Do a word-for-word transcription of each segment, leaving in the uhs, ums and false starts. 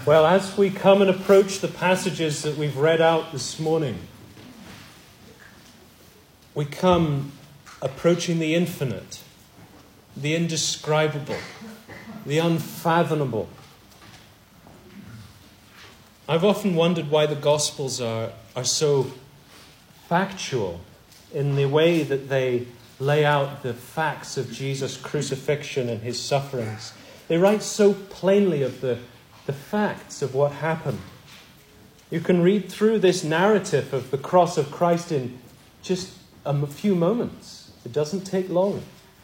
Well, as we come and approach the passages that we've read out this morning, we come approaching the infinite, the indescribable, the unfathomable. I've often wondered why the Gospels are, are so factual in the way that they lay out the facts of Jesus' crucifixion and his sufferings. They write so plainly of the, the facts of what happened. You can read through this narrative of the cross of Christ in just a few moments. It doesn't take long.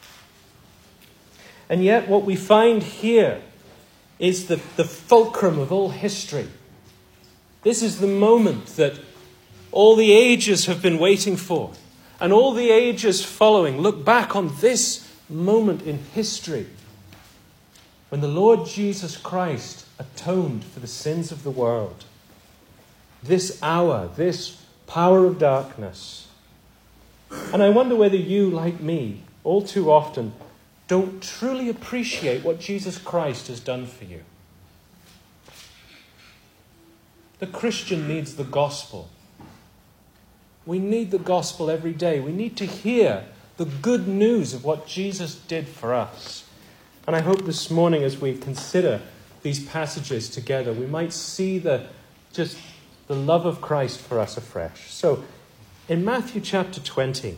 And yet what we find here is the, the fulcrum of all history. This is the moment that all the ages have been waiting for. And all the ages following look back on this moment in history when the Lord Jesus Christ atoned for the sins of the world. This hour, this power of darkness. And I wonder whether you, like me, all too often, don't truly appreciate what Jesus Christ has done for you. The Christian needs the gospel. We need the gospel every day. We need to hear the good news of what Jesus did for us. And I hope this morning as we consider these passages together, we might see the just the love of Christ for us afresh. So, in Matthew chapter twenty,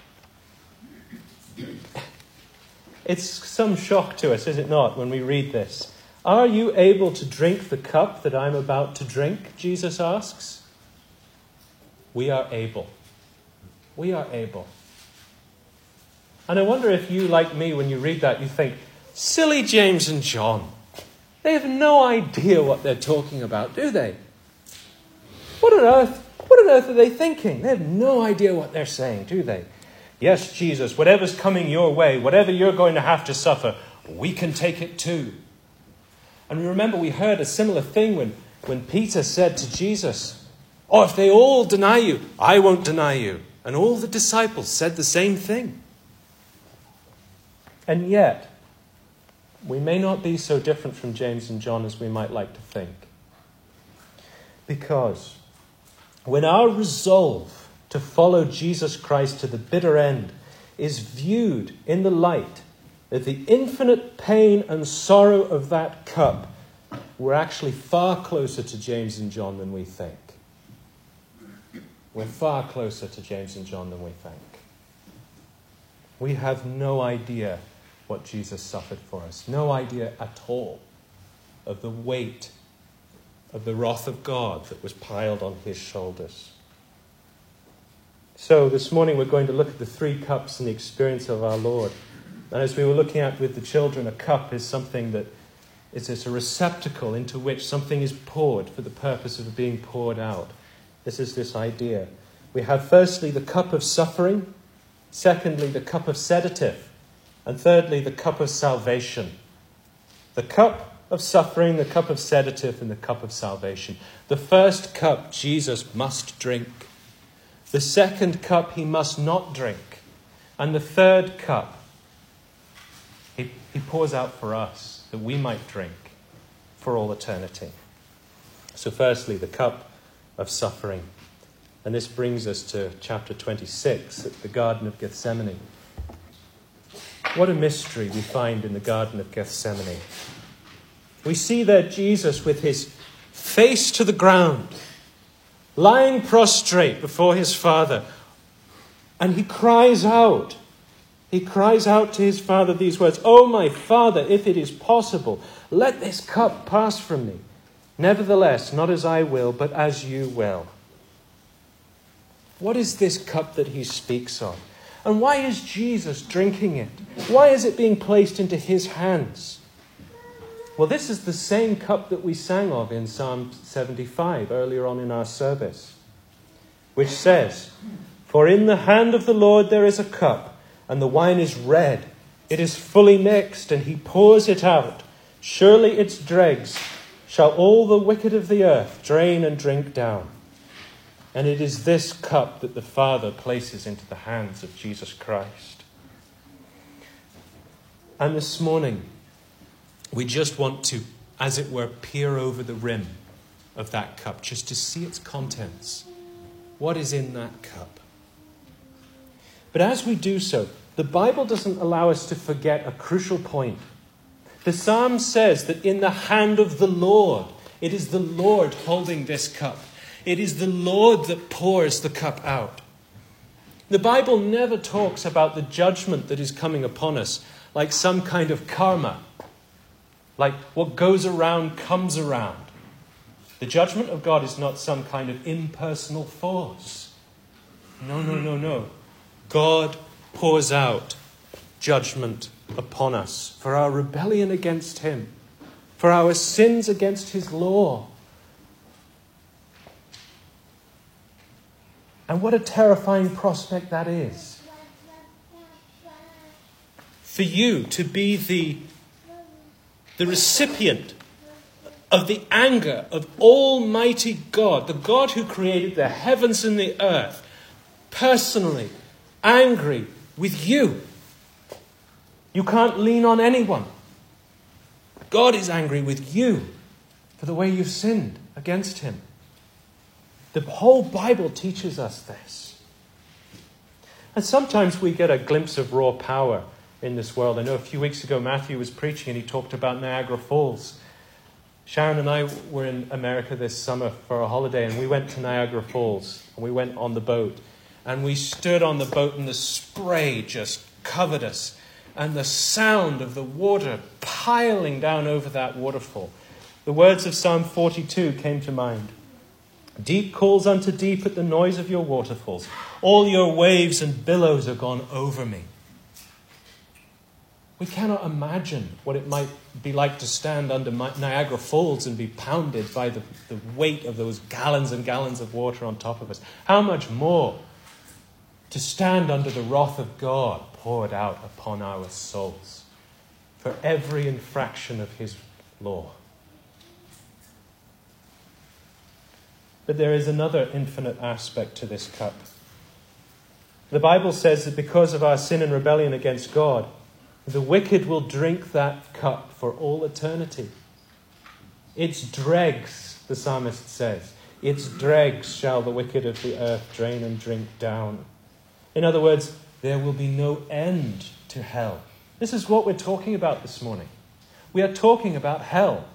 it's some shock to us, is it not, when we read this? Are you able to drink the cup that I'm about to drink? Jesus asks. We are able. We are able. And I wonder if you, like me, when you read that, you think, silly James and John. They have no idea what they're talking about, do they? What on earth, what on earth are they thinking? They have no idea what they're saying, do they? Yes, Jesus, whatever's coming your way, whatever you're going to have to suffer, we can take it too. And we remember we heard a similar thing when, when Peter said to Jesus, oh, if they all deny you, I won't deny you. And all the disciples said the same thing. And yet, we may not be so different from James and John as we might like to think. Because when our resolve to follow Jesus Christ to the bitter end is viewed in the light of the infinite pain and sorrow of that cup, we're actually far closer to James and John than we think. We're far closer to James and John than we think. We have no idea what Jesus suffered for us. No idea at all of the weight of the wrath of God that was piled on his shoulders. So this morning we're going to look at the three cups and the experience of our Lord. And as we were looking at with the children, a cup is something that is it's a receptacle into which something is poured for the purpose of being poured out. This is this idea. We have firstly the cup of suffering, secondly the cup of sedative, and thirdly the cup of salvation. The cup of suffering, the cup of sedative, and the cup of salvation. The first cup Jesus must drink. The second cup he must not drink. And the third cup he, he pours out for us that we might drink for all eternity. So firstly, the cup of suffering. And this brings us to chapter twenty-six at the Garden of Gethsemane. What a mystery we find in the Garden of Gethsemane. We see there Jesus with his face to the ground, lying prostrate before his Father. And he cries out. He cries out to his Father these words, "Oh, my Father, if it is possible, let this cup pass from me. Nevertheless, not as I will, but as you will." What is this cup that he speaks of? And why is Jesus drinking it? Why is it being placed into his hands? Well, this is the same cup that we sang of in Psalm seventy-five earlier on in our service, which says, "For in the hand of the Lord there is a cup, and the wine is red. It is fully mixed, and he pours it out. Surely its dregs shall all the wicked of the earth drain and drink down." And it is this cup that the Father places into the hands of Jesus Christ. And this morning, we just want to as it were, peer over the rim of that cup just to see its contents. What is in that cup? But as we do so, the Bible doesn't allow us to forget a crucial point. The Psalm says that in the hand of the Lord, it is the Lord holding this cup. It is the Lord that pours the cup out. The Bible never talks about the judgment that is coming upon us like some kind of karma, like what goes around comes around. The judgment of God is not some kind of impersonal force. No, no, no, no. God pours out judgment upon us for our rebellion against him, for our sins against his law. And what a terrifying prospect that is. For you to be the, the recipient of the anger of Almighty God, the God who created the heavens and the earth, personally angry with you. You can't lean on anyone. God is angry with you for the way you've sinned against him. The whole Bible teaches us this. And sometimes we get a glimpse of raw power in this world. I know a few weeks ago Matthew was preaching and he talked about Niagara Falls. Sharon and I were in America this summer for a holiday and we went to Niagara Falls and we went on the boat. And we stood on the boat and the spray just covered us. And the sound of the water piling down over that waterfall. The words of Psalm forty-two came to mind. Deep calls unto deep at the noise of your waterfalls. All your waves and billows are gone over me. We cannot imagine what it might be like to stand under Niagara Falls and be pounded by the, the weight of those gallons and gallons of water on top of us. How much more to stand under the wrath of God poured out upon our souls for every infraction of his law. But there is another infinite aspect to this cup. The Bible says that because of our sin and rebellion against God, the wicked will drink that cup for all eternity. Its dregs, the psalmist says, its dregs shall the wicked of the earth drain and drink down. In other words, there will be no end to hell. This is what we're talking about this morning. We are talking about hell.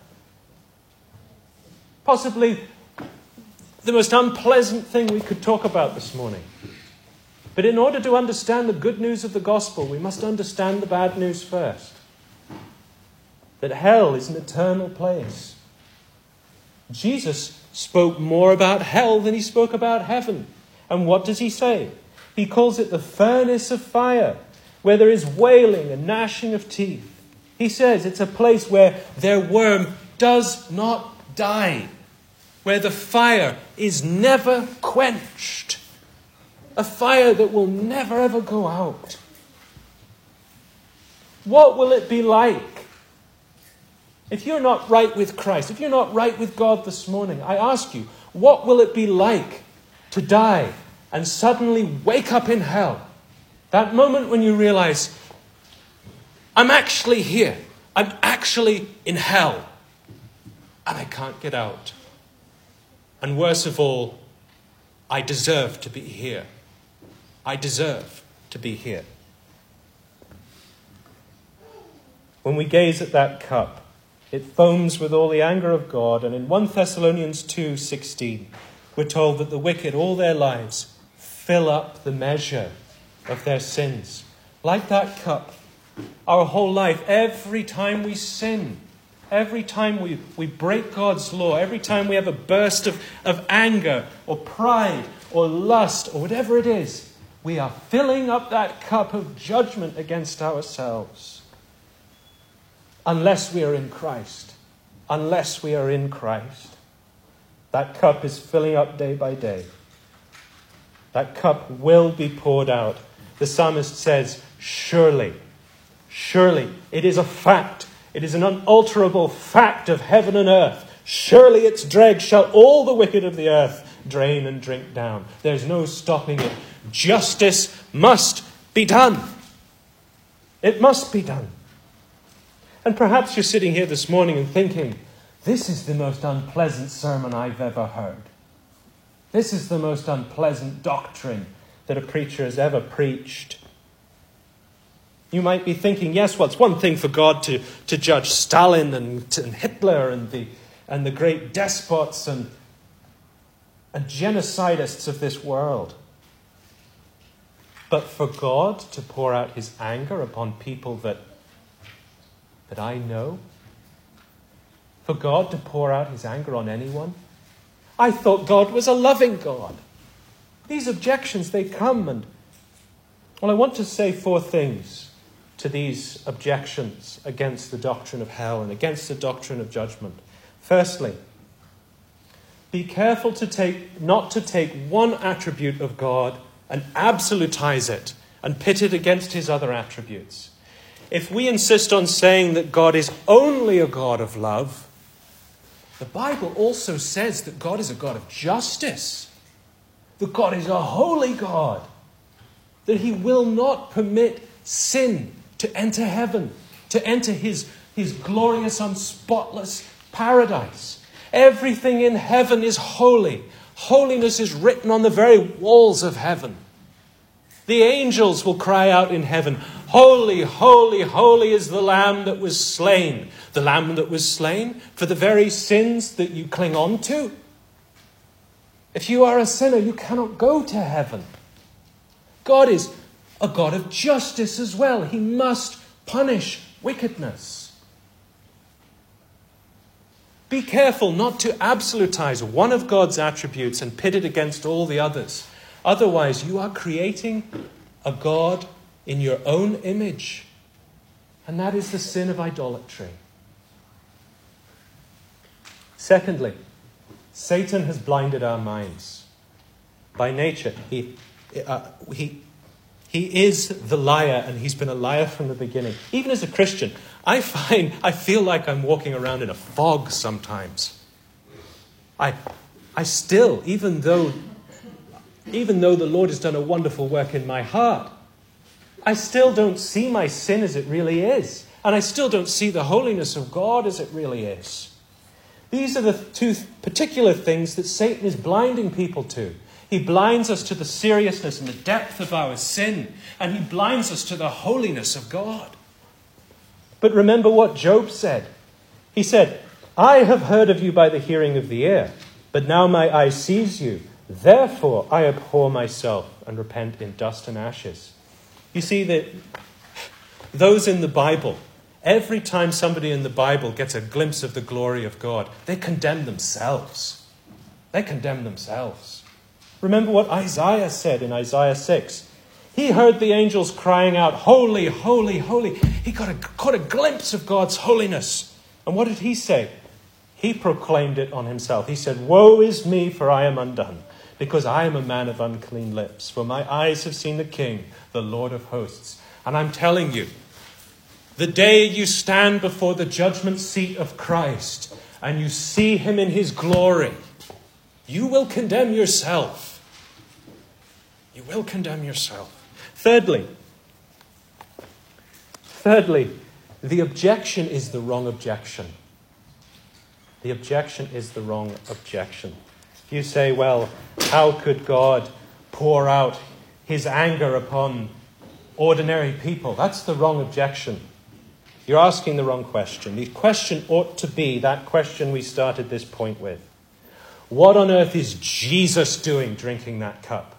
Possibly the most unpleasant thing we could talk about this morning. But in order to understand the good news of the gospel, we must understand the bad news first. That hell is an eternal place. Jesus spoke more about hell than he spoke about heaven. And what does he say? He calls it the furnace of fire, where there is wailing and gnashing of teeth. He says it's a place where their worm does not die, where the fire is never quenched, a fire that will never ever go out. What will it be like if you're not right with Christ, if you're not right with God this morning? I ask you, what will it be like to die and suddenly wake up in hell? That moment when you realize, I'm actually here. I'm actually in hell. And I can't get out. And worst of all, I deserve to be here. I deserve to be here. When we gaze at that cup, it foams with all the anger of God. And in First Thessalonians two sixteen, we're told that the wicked all their lives fill up the measure of their sins. Like that cup, our whole life, every time we sin, every time we, we break God's law, every time we have a burst of, of anger or pride or lust or whatever it is, we are filling up that cup of judgment against ourselves. Unless we are in Christ. Unless we are in Christ. That cup is filling up day by day. That cup will be poured out. The psalmist says, surely, surely, it is a fact. It is an unalterable fact of heaven and earth. Surely its dregs shall all the wicked of the earth drain and drink down. There's no stopping it. Justice must be done. It must be done. And perhaps you're sitting here this morning and thinking, this is the most unpleasant sermon I've ever heard. This is the most unpleasant doctrine that a preacher has ever preached. You might be thinking, yes, well, it's one thing for God to, to judge Stalin and, and Hitler and the, and the great despots and, and genocidists of this world. But for God to pour out his anger upon people that, that I know? For God to pour out his anger on anyone? I thought God was a loving God. These objections, they come and... Well, I want to say four things to these objections against the doctrine of hell and against the doctrine of judgment. Firstly, be careful to take not to take one attribute of God and absolutize it and pit it against his other attributes. If we insist on saying that God is only a God of love, the Bible also says that God is a God of justice, that God is a holy God, that he will not permit sin to enter heaven, to enter his, his glorious, unspotless paradise. Everything in heaven is holy. Holiness is written on the very walls of heaven. The angels will cry out in heaven, holy, holy, holy is the Lamb that was slain. The Lamb that was slain for the very sins that you cling on to. If you are a sinner, you cannot go to heaven. God is a God of justice as well. He must punish wickedness. Be careful not to absolutize one of God's attributes and pit it against all the others. Otherwise, you are creating a God in your own image. And that is the sin of idolatry. Secondly, Satan has blinded our minds. By nature, he, uh, he, he is the liar, and he's been a liar from the beginning. Even as a Christian, I find, I feel like I'm walking around in a fog sometimes. I, I still, even though, even though the Lord has done a wonderful work in my heart, I still don't see my sin as it really is. And I still don't see the holiness of God as it really is. These are the two particular things that Satan is blinding people to. He blinds us to the seriousness and the depth of our sin, and he blinds us to the holiness of God. But remember what Job said. He said, I have heard of you by the hearing of the ear, but now my eye sees you. Therefore I abhor myself and repent in dust and ashes. You see that those in the Bible, every time somebody in the Bible gets a glimpse of the glory of God, they condemn themselves. They condemn themselves. Remember what Isaiah said in Isaiah six. He heard the angels crying out, holy, holy, holy. He got a, caught a glimpse of God's holiness. And what did he say? He proclaimed it on himself. He said, woe is me, for I am undone, because I am a man of unclean lips. For my eyes have seen the King, the Lord of hosts. And I'm telling you, the day you stand before the judgment seat of Christ and you see him in his glory, you will condemn yourself. You will condemn yourself. Thirdly, thirdly, the objection is the wrong objection. The objection is the wrong objection. If you say, well, how could God pour out his anger upon ordinary people? That's the wrong objection. You're asking the wrong question. The question ought to be that question we started this point with. What on earth is Jesus doing drinking that cup?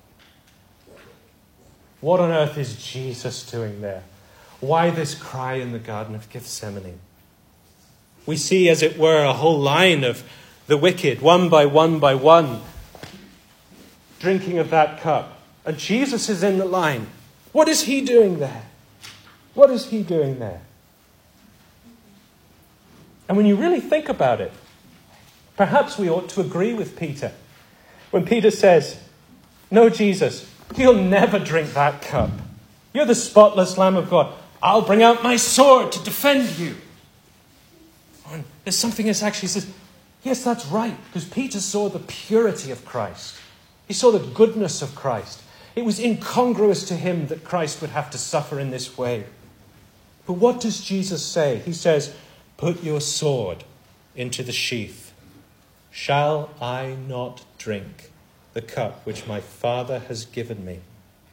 What on earth is Jesus doing there? Why this cry in the Garden of Gethsemane? We see, as it were, a whole line of the wicked, one by one by one, drinking of that cup. And Jesus is in the line. What is he doing there? What is he doing there? And when you really think about it, perhaps we ought to agree with Peter. When Peter says, no, Jesus, you'll never drink that cup. You're the spotless Lamb of God. I'll bring out my sword to defend you. And there's something that actually says, yes, that's right. Because Peter saw the purity of Christ. He saw the goodness of Christ. It was incongruous to him that Christ would have to suffer in this way. But what does Jesus say? He says, put your sword into the sheath. Shall I not drink the cup which my Father has given me?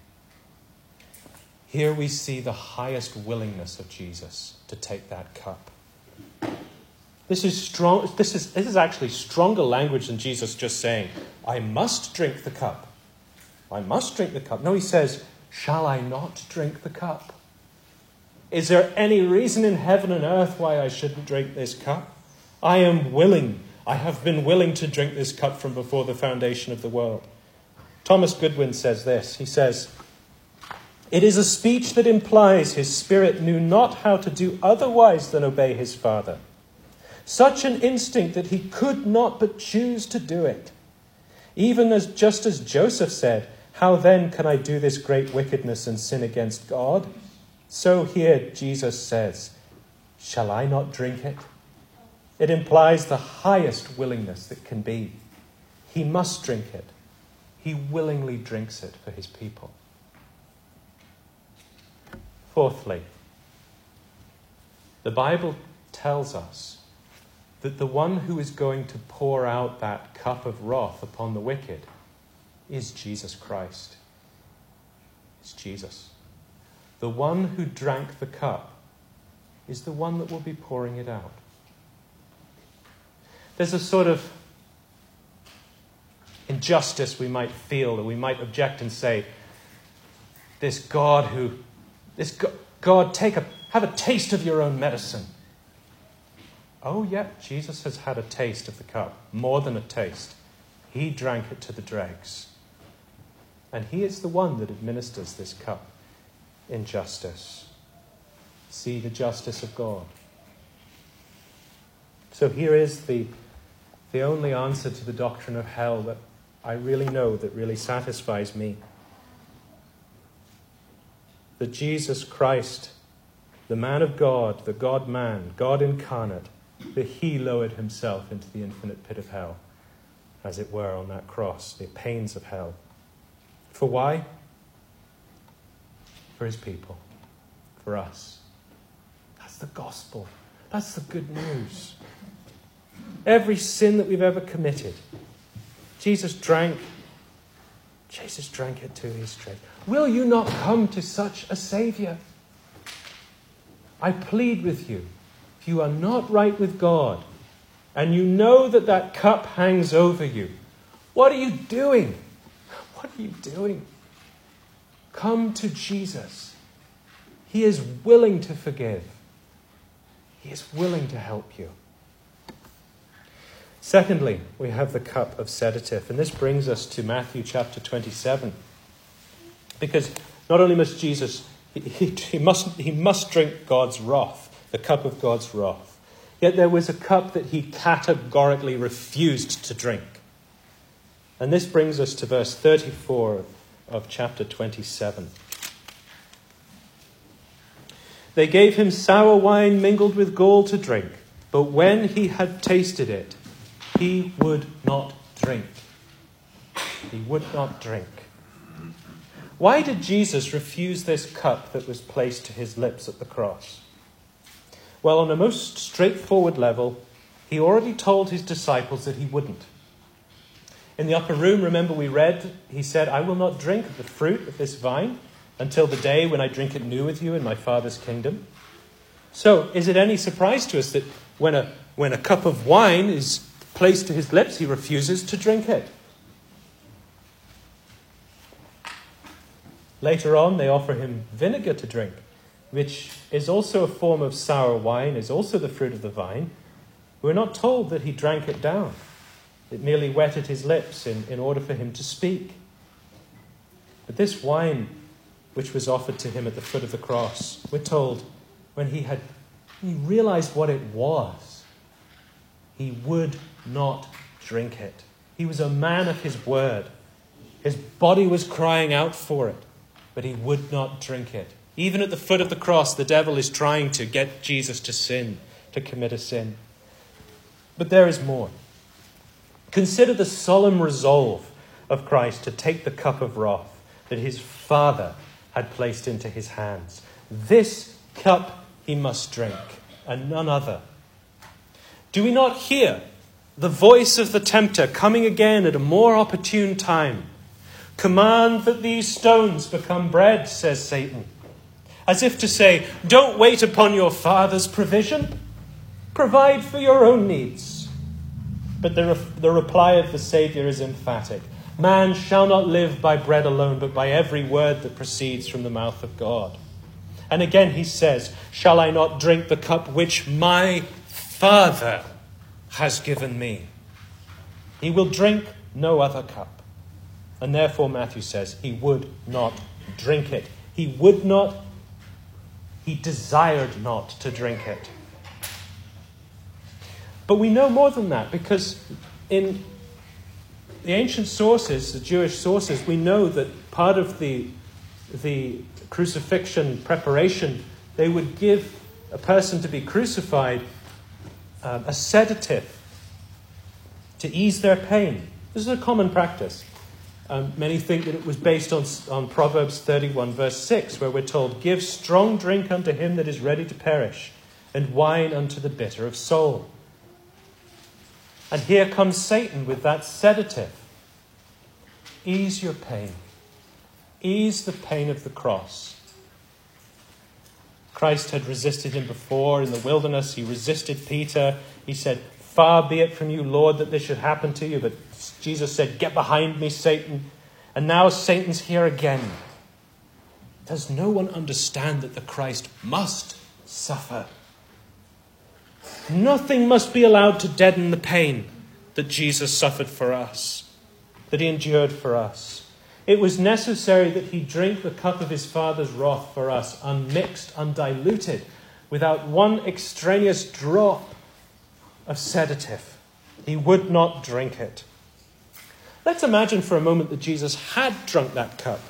Here we see the highest willingness of Jesus to take that cup. This is strong. This is, this is actually stronger language than Jesus just saying, I must drink the cup. I must drink the cup. No, he says, shall I not drink the cup? Is there any reason in heaven and earth why I shouldn't drink this cup? I am willing. I have been willing to drink this cup from before the foundation of the world. Thomas Goodwin says this. He says, it is a speech that implies his spirit knew not how to do otherwise than obey his Father. Such an instinct that he could not but choose to do it. Even as just as Joseph said, how then can I do this great wickedness and sin against God? So here Jesus says, shall I not drink it? It implies the highest willingness that can be. He must drink it. He willingly drinks it for his people. Fourthly, the Bible tells us that the one who is going to pour out that cup of wrath upon the wicked is Jesus Christ. It's Jesus. The one who drank the cup is the one that will be pouring it out. There's a sort of injustice we might feel, or we might object and say, this God who, this God, God take a, have a taste of your own medicine. Oh, yeah, Jesus has had a taste of the cup, more than a taste. He drank it to the dregs. And he is the one that administers this cup in justice. See the justice of God. So here is the, the only answer to the doctrine of hell that I really know, that really satisfies me. That Jesus Christ, the man of God, the God-man, God incarnate, that he lowered himself into the infinite pit of hell, as it were, on that cross, the pains of hell. For why? For his people, for us. That's the gospel. That's the good news. Every sin that we've ever committed, Jesus drank. Jesus drank it to his dregs. Will you not come to such a Saviour? I plead with you, if you are not right with God, and you know that that cup hangs over you, what are you doing? What are you doing? Come to Jesus. He is willing to forgive. He is willing to help you. Secondly, we have the cup of sedative. And this brings us to Matthew chapter twenty-seven. Because not only must Jesus, he, he, he, must, he must drink God's wrath, the cup of God's wrath. Yet there was a cup that he categorically refused to drink. And this brings us to verse thirty-four of chapter twenty-seven. They gave him sour wine mingled with gall to drink, but when he had tasted it, he would not drink. He would not drink. Why did Jesus refuse this cup that was placed to his lips at the cross? Well, on a most straightforward level, he already told his disciples that he wouldn't. In the upper room, remember we read, he said, I will not drink of the fruit of this vine until the day when I drink it new with you in my Father's kingdom. So, is it any surprise to us that when a, when a cup of wine is placed to his lips, he refuses to drink it? Later on, they offer him vinegar to drink, which is also a form of sour wine, is also the fruit of the vine. We're not told that he drank it down. It merely wetted his lips in, in order for him to speak. But this wine, which was offered to him at the foot of the cross, we're told when he had he realized what it was, he would not drink it. He was a man of his word. His body was crying out for it, but he would not drink it. Even at the foot of the cross, the devil is trying to get Jesus to sin, to commit a sin. But there is more. Consider the solemn resolve of Christ to take the cup of wrath that his Father had placed into his hands. This cup he must drink, and none other. Do we not hear the voice of the tempter coming again at a more opportune time? Command that these stones become bread, says Satan. As if to say, don't wait upon your Father's provision. Provide for your own needs. But the, the reply of the Saviour is emphatic. Man shall not live by bread alone, but by every word that proceeds from the mouth of God. And again he says, shall I not drink the cup which my Father has given me? He will drink no other cup. And therefore Matthew says he would not drink it. He would not, he desired not to drink it. But we know more than that, because in the ancient sources, the Jewish sources, we know that part of the, the crucifixion preparation, they would give a person to be crucified um, a sedative to ease their pain. This is a common practice. Um, many think that it was based on, on Proverbs thirty-one, verse six, where we're told, give strong drink unto him that is ready to perish, and wine unto the bitter of soul. And here comes Satan with that sedative. Ease your pain. Ease the pain of the cross. Christ had resisted him before in the wilderness. He resisted Peter. He said, far be it from you, Lord, that this should happen to you. But Jesus said, get behind me, Satan. And now Satan's here again. Does no one understand that the Christ must suffer? Nothing must be allowed to deaden the pain that Jesus suffered for us, that he endured for us. It was necessary that he drink the cup of his Father's wrath for us, unmixed, undiluted, without one extraneous drop of sedative. He would not drink it. Let's imagine for a moment that Jesus had drunk that cup.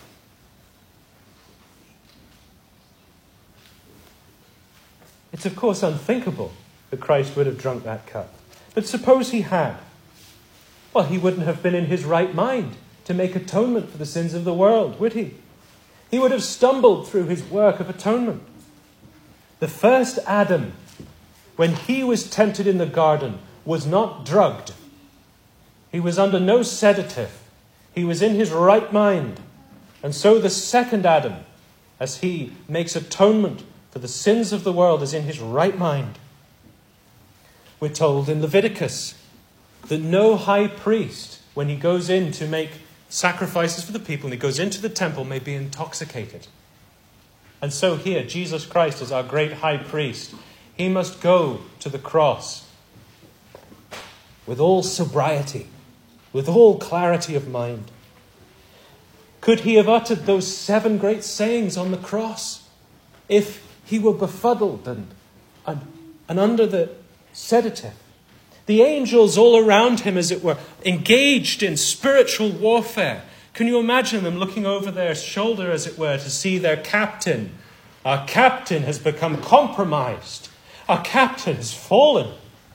It's of course unthinkable that Christ would have drunk that cup. But suppose he had. Well, he wouldn't have been in his right mind to make atonement for the sins of the world, would he? He would have stumbled through his work of atonement. The first Adam, when he was tempted in the garden, was not drugged. He was under no sedative. He was in his right mind. And so the second Adam, as he makes atonement for the sins of the world, is in his right mind. We're told in Leviticus that no high priest, when he goes in to make sacrifices for the people and he goes into the temple, may be intoxicated. And so here, Jesus Christ is our great high priest. He must go to the cross with all sobriety, with all clarity of mind. Could he have uttered those seven great sayings on the cross if he were befuddled and, and, and under the sedative? The angels all around him, as it were, engaged in spiritual warfare. Can you imagine them looking over their shoulder, as it were, to see their captain? Our captain has become compromised. Our captain has fallen.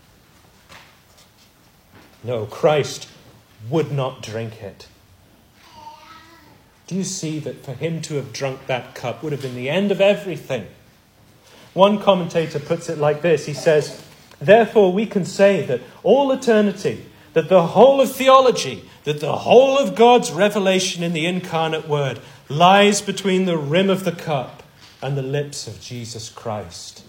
No, Christ would not drink it. Do you see that for him to have drunk that cup would have been the end of everything? One commentator puts it like this. He says, therefore we can say that all eternity, that the whole of theology, that the whole of God's revelation in the incarnate word lies between the rim of the cup and the lips of Jesus Christ.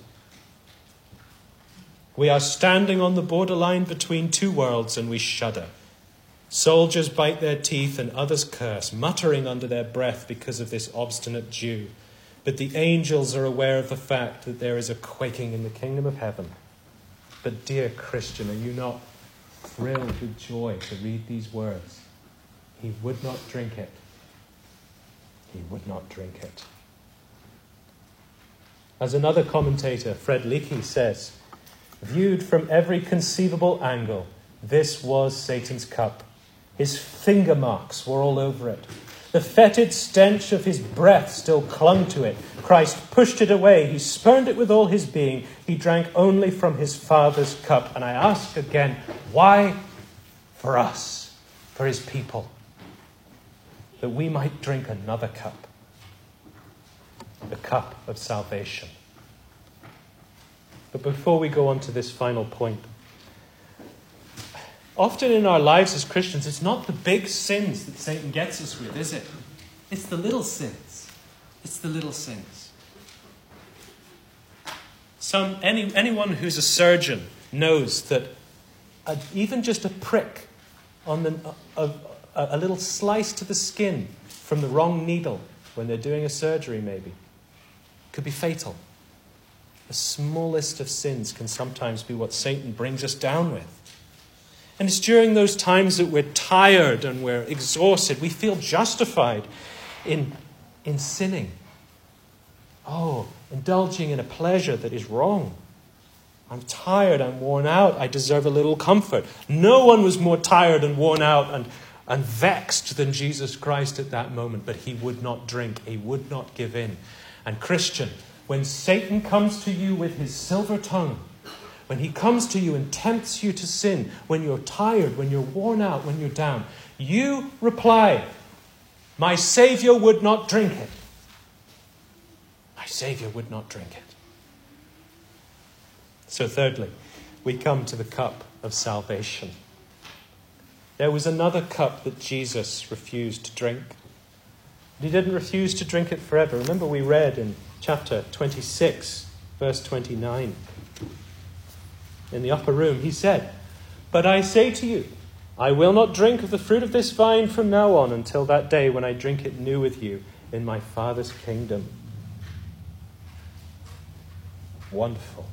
We are standing on the borderline between two worlds and we shudder. Soldiers bite their teeth and others curse, muttering under their breath because of this obstinate Jew. But the angels are aware of the fact that there is a quaking in the kingdom of heaven. But dear Christian, are you not thrilled with joy to read these words? He would not drink it. He would not drink it. As another commentator, Fred Leakey, says, viewed from every conceivable angle, this was Satan's cup. His finger marks were all over it. The fetid stench of his breath still clung to it. Christ pushed it away. He spurned it with all his being. He drank only from his Father's cup. And I ask again, why? For us, for his people, that we might drink another cup, the cup of salvation. But before we go on to this final point, often in our lives as Christians, it's not the big sins that Satan gets us with, is it? It's the little sins. It's the little sins. Some any anyone who's a surgeon knows that a, even just a prick on the a, a, a little slice to the skin from the wrong needle when they're doing a surgery maybe could be fatal. The smallest of sins can sometimes be what Satan brings us down with. And it's during those times that we're tired and we're exhausted, we feel justified in, in sinning. Oh, indulging in a pleasure that is wrong. I'm tired, I'm worn out, I deserve a little comfort. No one was more tired and worn out and, and vexed than Jesus Christ at that moment, but he would not drink, he would not give in. And Christian, when Satan comes to you with his silver tongue, when he comes to you and tempts you to sin, when you're tired, when you're worn out, when you're down, you reply, my Savior would not drink it. My Savior would not drink it. So thirdly, we come to the cup of salvation. There was another cup that Jesus refused to drink. He didn't refuse to drink it forever. Remember we read in chapter twenty-six, verse twenty-nine. In the upper room, he said, but I say to you, I will not drink of the fruit of this vine from now on until that day when I drink it new with you in my Father's kingdom. Wonderful.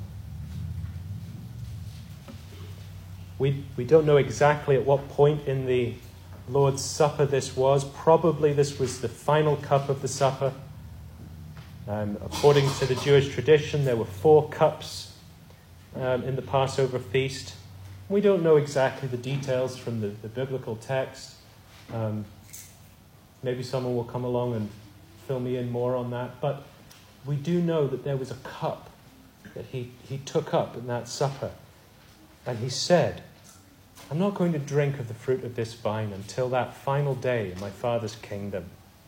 We, we don't know exactly at what point in the Lord's Supper this was. Probably this was the final cup of the supper. Um, according to the Jewish tradition, there were four cups um, in the Passover feast. We don't know exactly the details from the, the biblical text. Um, maybe someone will come along and fill me in more on that. But we do know that there was a cup that he, he took up in that supper. And he said, I'm not going to drink of the fruit of this vine until that final day in my Father's kingdom.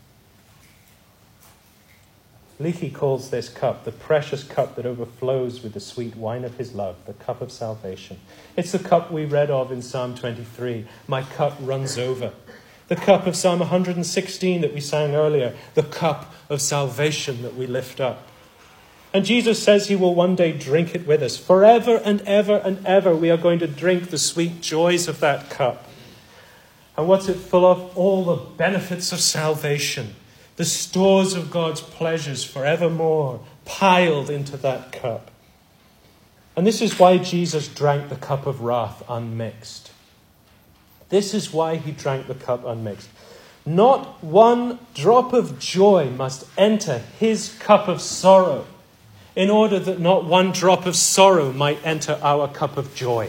Leakey calls this cup the precious cup that overflows with the sweet wine of his love, the cup of salvation. It's the cup we read of in Psalm twenty-three. My cup runs over. The cup of Psalm one hundred sixteen that we sang earlier, the cup of salvation that we lift up. And Jesus says he will one day drink it with us. Forever and ever and ever we are going to drink the sweet joys of that cup. And what's it full of? All the benefits of salvation. The stores of God's pleasures forevermore piled into that cup. And this is why Jesus drank the cup of wrath unmixed. This is why he drank the cup unmixed. Not one drop of joy must enter his cup of sorrow, in order that not one drop of sorrow might enter our cup of joy.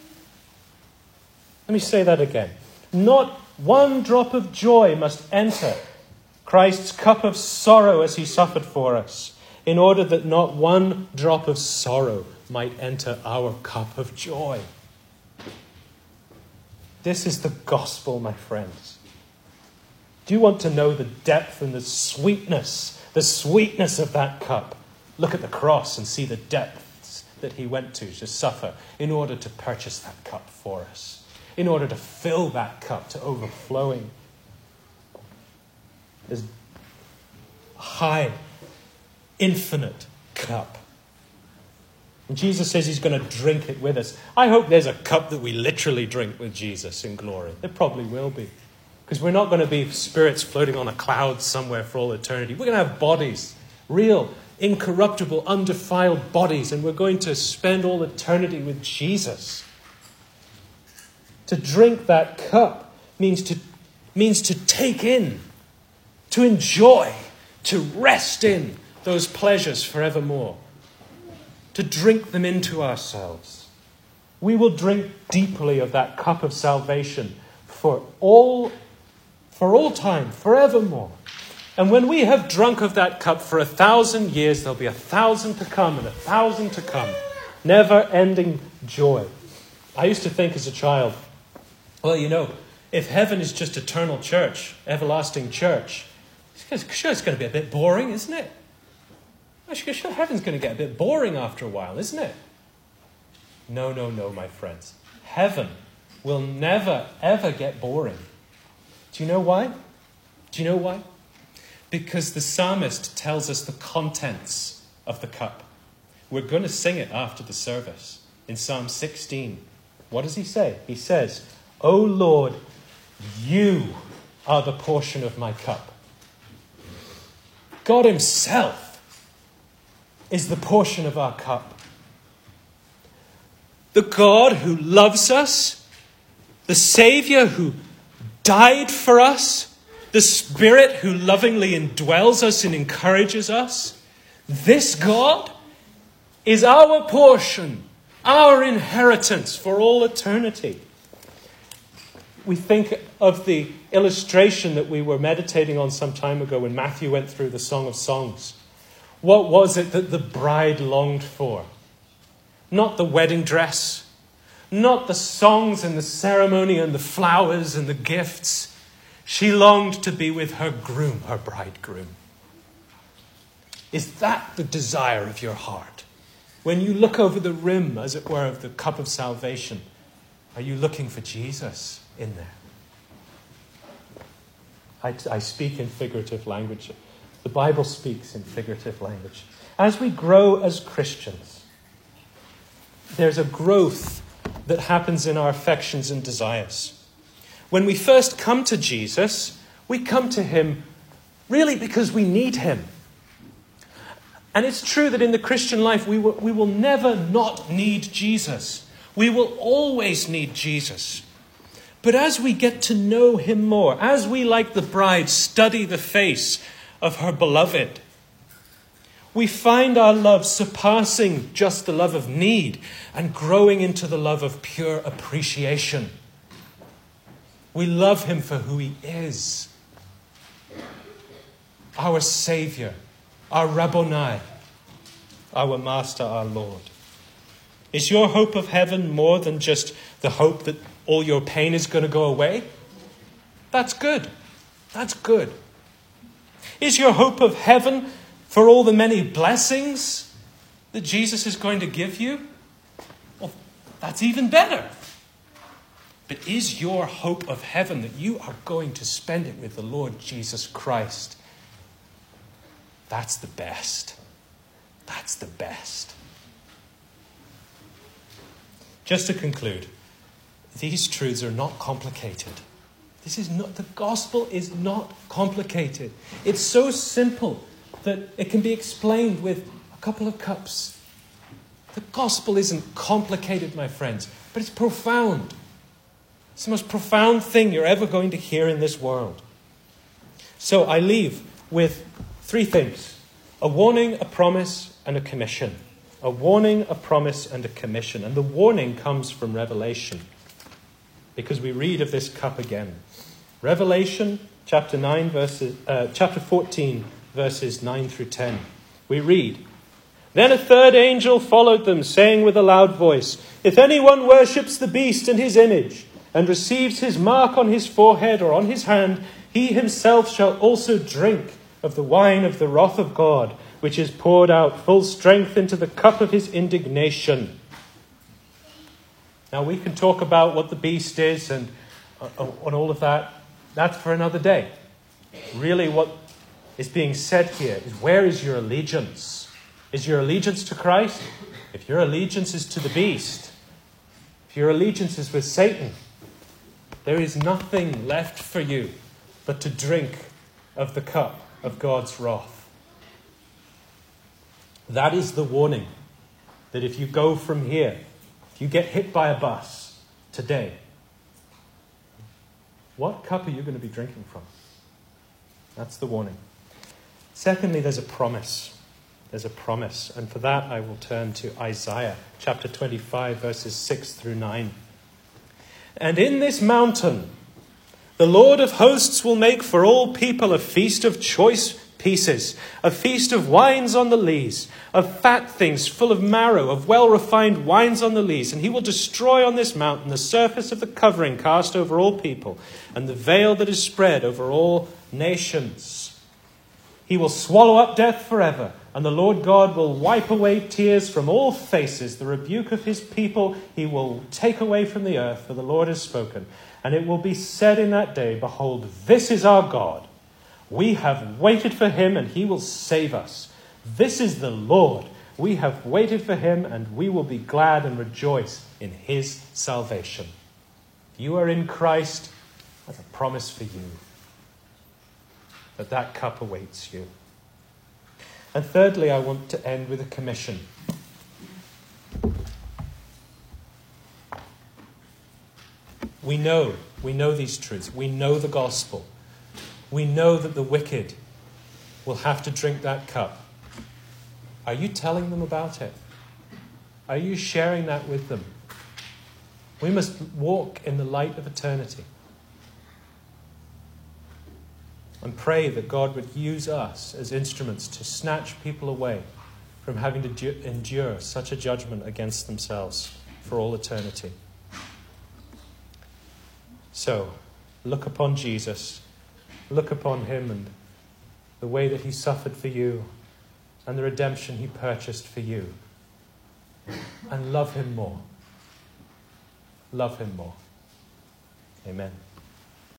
Let me say that again. Not one drop of joy must enter Christ's cup of sorrow as he suffered for us, in order that not one drop of sorrow might enter our cup of joy. This is the gospel, my friends. Do you want to know the depth and the sweetness, the sweetness of that cup? Look at the cross and see the depths that he went to to suffer in order to purchase that cup for us, in order to fill that cup to overflowing. This high, infinite cup. And Jesus says he's going to drink it with us. I hope there's a cup that we literally drink with Jesus in glory. There probably will be. Because we're not going to be spirits floating on a cloud somewhere for all eternity. We're going to have bodies, real, incorruptible, undefiled bodies, and we're going to spend all eternity with Jesus. To drink that cup means to, means to take in, to enjoy, to rest in those pleasures forevermore, to drink them into ourselves. We will drink deeply of that cup of salvation for all, for all time, forevermore. And when we have drunk of that cup for a thousand years, there'll be a thousand to come and a thousand to come. Never-ending joy. I used to think as a child, well, you know, if heaven is just eternal church, everlasting church, sure, it's going to be a bit boring, isn't it? Sure, heaven's going to get a bit boring after a while, isn't it? No, no, no, my friends. Heaven will never, ever get boring. Do you know why? Do you know why? Because the psalmist tells us the contents of the cup. We're going to sing it after the service in Psalm sixteen. What does he say? He says, "O Lord, you are the portion of my cup." God himself is the portion of our cup. The God who loves us, the Savior who died for us, the Spirit who lovingly indwells us and encourages us, this God is our portion, our inheritance for all eternity. We think of the illustration that we were meditating on some time ago when Matthew went through the Song of Songs. What was it that the bride longed for? Not the wedding dress, not the songs and the ceremony and the flowers and the gifts. She longed to be with her groom, her bridegroom. Is that the desire of your heart? When you look over the rim, as it were, of the cup of salvation, are you looking for Jesus in there? I, I speak in figurative language. The Bible speaks in figurative language. As we grow as Christians, there's a growth that happens in our affections and desires. When we first come to Jesus, we come to him really because we need him. And it's true that in the Christian life, we will, we will never not need Jesus. We will always need Jesus. But as we get to know him more, as we, like the bride, study the face of her beloved, we find our love surpassing just the love of need and growing into the love of pure appreciation. We love him for who he is. Our Savior, our Rabboni, our Master, our Lord. Is your hope of heaven more than just the hope that all your pain is going to go away? That's good. That's good. Is your hope of heaven for all the many blessings that Jesus is going to give you? Well, that's even better. But is your hope of heaven that you are going to spend it with the Lord Jesus Christ? That's the best. That's the best. Just to conclude, these truths are not complicated. This is not, the gospel is not complicated. It's so simple that it can be explained with a couple of cups. The gospel isn't complicated, my friends, but it's profound. It's the most profound thing you're ever going to hear in this world. So I leave with three things. A warning, a promise, and a commission. A warning, a promise, and a commission. And the warning comes from Revelation, because we read of this cup again. Revelation chapter nine, verses, uh, chapter fourteen, verses nine through ten. We read, "Then a third angel followed them, saying with a loud voice, 'If anyone worships the beast and his image, and receives his mark on his forehead or on his hand, he himself shall also drink of the wine of the wrath of God, which is poured out full strength into the cup of his indignation.'" Now we can talk about what the beast is and, uh, and all of that. That's for another day. Really what is being said here is, where is your allegiance? Is your allegiance to Christ? If your allegiance is to the beast, if your allegiance is with Satan, there is nothing left for you but to drink of the cup of God's wrath. That is the warning, that if you go from here, if you get hit by a bus today, what cup are you going to be drinking from? That's the warning. Secondly, there's a promise. There's a promise. And for that, I will turn to Isaiah chapter twenty-five, verses six through nine. "And in this mountain, the Lord of hosts will make for all people a feast of choice pieces, a feast of wines on the lees, of fat things full of marrow, of well-refined wines on the lees. And he will destroy on this mountain the surface of the covering cast over all people, and the veil that is spread over all nations. He will swallow up death forever, And the Lord God will wipe away tears from all faces. The rebuke of his people he will take away from the earth, for the Lord has spoken. And it will be said in that day, behold, this is our God. We have waited for him, and he will save us. This is the Lord. We have waited for him, and we will be glad and rejoice in his salvation. If you are in Christ, that's a promise for you, that that cup awaits you. And thirdly, I want to end with a commission. We know, we know these truths. We know the gospel. We know that the wicked will have to drink that cup. Are you telling them about it? Are you sharing that with them? We must walk in the light of eternity. And pray that God would use us as instruments to snatch people away from having to du- endure such a judgment against themselves for all eternity. So, look upon Jesus. Look upon him and the way that he suffered for you and the redemption he purchased for you. And love him more. Love him more. Amen.